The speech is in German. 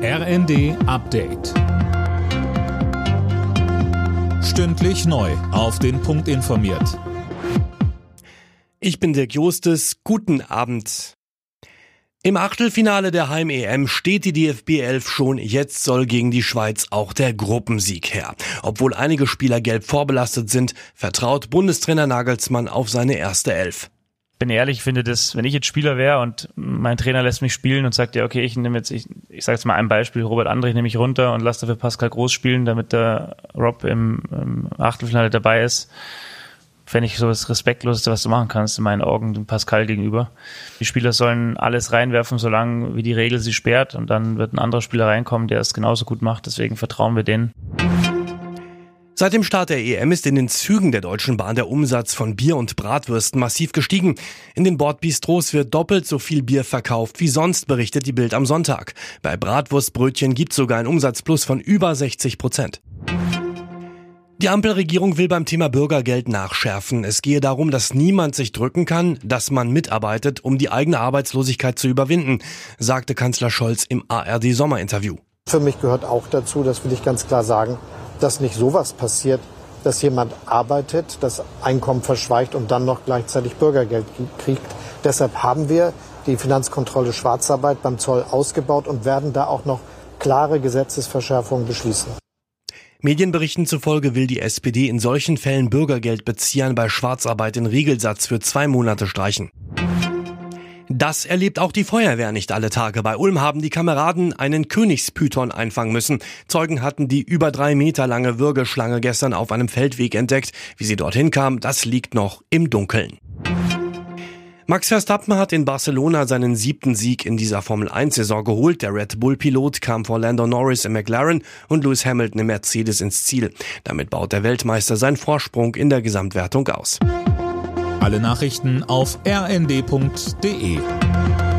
RND Update. Stündlich neu auf den Punkt informiert. Ich bin Dirk Jostes. Guten Abend. Im Achtelfinale der Heim-EM steht die DFB 11 schon. Jetzt soll gegen die Schweiz auch der Gruppensieg her. Obwohl einige Spieler gelb vorbelastet sind, vertraut Bundestrainer Nagelsmann auf seine erste Elf. Bin ehrlich, ich finde das, wenn ich jetzt Spieler wäre und mein Trainer lässt mich spielen und sagt, ja okay, ich nehme jetzt, ich sage jetzt mal ein Beispiel, Robert Andrich nehme ich runter und lasse dafür Pascal Groß spielen, damit der Rob im Achtelfinale dabei ist, fände ich so das Respektloseste, was du machen kannst, in meinen Augen dem Pascal gegenüber. Die Spieler sollen alles reinwerfen, solange wie die Regel sie sperrt, und dann wird ein anderer Spieler reinkommen, der es genauso gut macht, deswegen vertrauen wir denen. Seit dem Start der EM ist in den Zügen der Deutschen Bahn der Umsatz von Bier und Bratwürsten massiv gestiegen. In den Bordbistros wird doppelt so viel Bier verkauft wie sonst, berichtet die Bild am Sonntag. Bei Bratwurstbrötchen gibt es sogar einen Umsatzplus von über 60%. Die Ampelregierung will beim Thema Bürgergeld nachschärfen. Es gehe darum, dass niemand sich drücken kann, dass man mitarbeitet, um die eigene Arbeitslosigkeit zu überwinden, sagte Kanzler Scholz im ARD-Sommerinterview. Für mich gehört auch dazu, das will ich ganz klar sagen, dass nicht sowas passiert, dass jemand arbeitet, das Einkommen verschweigt und dann noch gleichzeitig Bürgergeld kriegt. Deshalb haben wir die Finanzkontrolle Schwarzarbeit beim Zoll ausgebaut und werden da auch noch klare Gesetzesverschärfungen beschließen. Medienberichten zufolge will die SPD in solchen Fällen Bürgergeldbeziehern bei Schwarzarbeit den Regelsatz für 2 Monate streichen. Das erlebt auch die Feuerwehr nicht alle Tage. Bei Ulm haben die Kameraden einen Königspython einfangen müssen. Zeugen hatten die über 3 Meter lange Würgeschlange gestern auf einem Feldweg entdeckt. Wie sie dorthin kam, das liegt noch im Dunkeln. Max Verstappen hat in Barcelona seinen 7. Sieg in dieser Formel-1-Saison geholt. Der Red Bull-Pilot kam vor Lando Norris im McLaren und Lewis Hamilton im Mercedes ins Ziel. Damit baut der Weltmeister seinen Vorsprung in der Gesamtwertung aus. Alle Nachrichten auf rnd.de.